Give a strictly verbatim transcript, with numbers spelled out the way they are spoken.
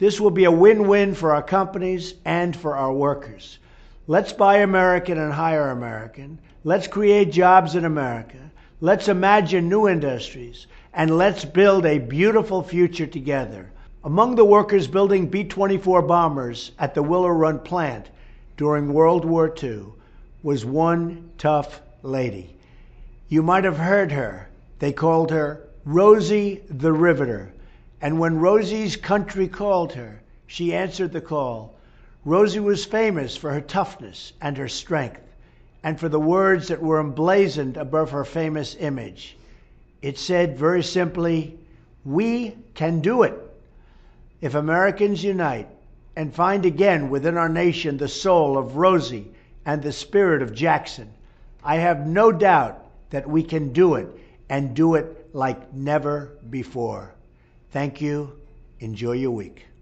This will be a win-win for our companies and for our workers. Let's buy American and hire American. Let's create jobs in America. Let's imagine new industries. And let's build a beautiful future together. Among the workers building B twenty-four bombers at the Willow Run plant during World War Two was one tough lady. You might have heard her. They called her Rosie the Riveter. And when Rosie's country called her, she answered the call. Rosie was famous for her toughness and her strength, and for the words that were emblazoned above her famous image. It said very simply, "We can do it." If Americans unite and find again within our nation the soul of Rosie and the spirit of Jackson, I have no doubt that we can do it, and do it like never before. Thank you. Enjoy your week.